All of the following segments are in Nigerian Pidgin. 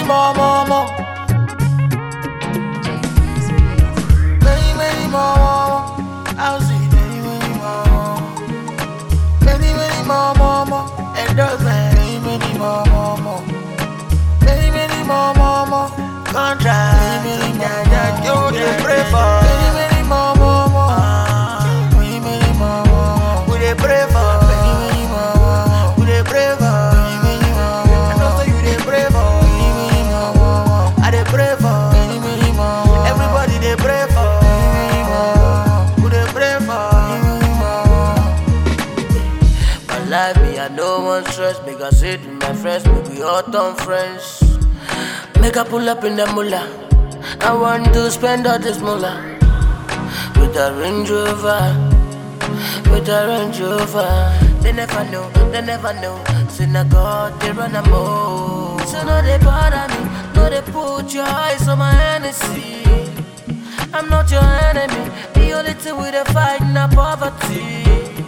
more, more, more. Many, many more. I'll see many, many more. Many, many more. And those many, many more. Many, many more. Contract. Many, many more. You dey pray for. Many, many more. Many, many more. We dey pray for. Many, many more. We dey pray for. Many, many more. And also you dey pray for. Many, many more. I dey pray for. Many, many more. Everybody dey pray for. Many, many more. We dey pray for. Many, many more. My life me, I no want stress. Make I sit with my friends, make we all turn friends. Make I pull up in the mullah. I want to spend all this mullah with a Range Rover, with a Range Rover. They never know. Synagogue, they run a move. So no they bother me, no they put your eyes on my Hennessy. I'm not your enemy. The only thing we dey fight na poverty.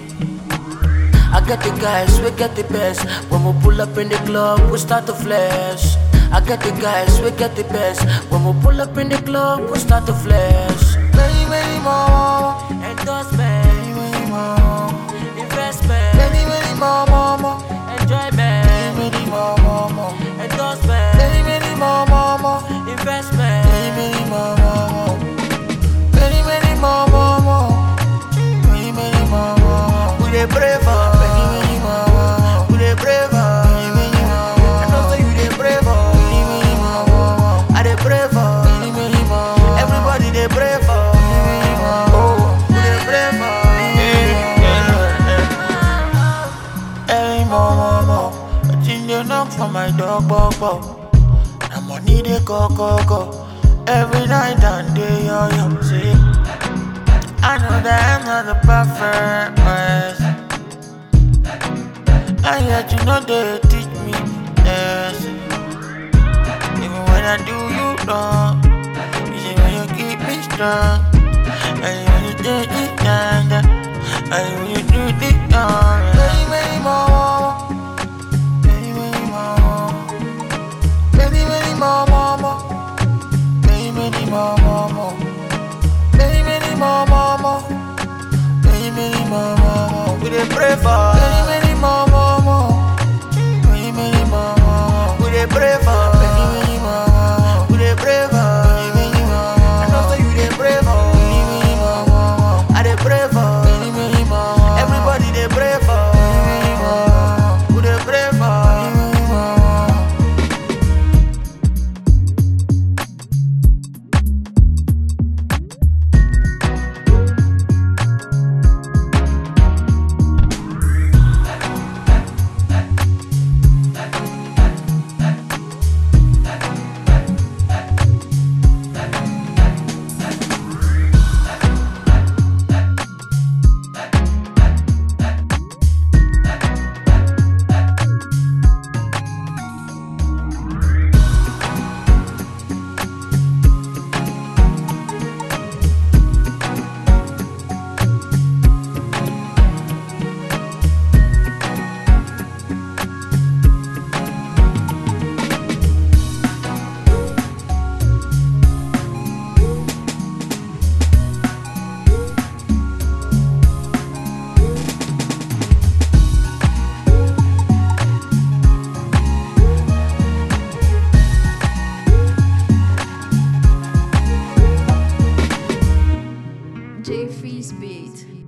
I get the guys, we get the best. When we pull up in the club, we start to flash. I get the guys, we get the best. When we pull up in the club, we start to flash. Many, many more. Endorsement. Many, many more. Investment. Many, many more. Enjoyment. Many, many more. Endorsement. Many, many more. Investment. Many, many more. Many, many more. Many, many more. We dey pray for. Many, many more. We dey pray for. Many, many more. And also you dey pray for. Many, many more. I dey pray for. Many, many more. Everybody dey pray for. Many, many more. We dey pray for. Hey, more. I think they knock for my door, the money they go. Every night and day, yo. See, I know that I'm not the perfect person, and yet you know they teach me this. Even when I do you wrong, you see when you keep me strong, and when you do it young, and when you do it young. Many, many more. Many, many more. Many, many more. Many, many more. Many, many more. Many, many more. We dey pray for. Many, many more. Many, many more. We dey pray for. Many, many more. We dey pray for. Many, many more. And also you dey pray for. Many, many more. I dey pray for. Many, many more. Everybody dey pray for. Many, many more. We dey pray for. Many, many more. J Freeze Beat.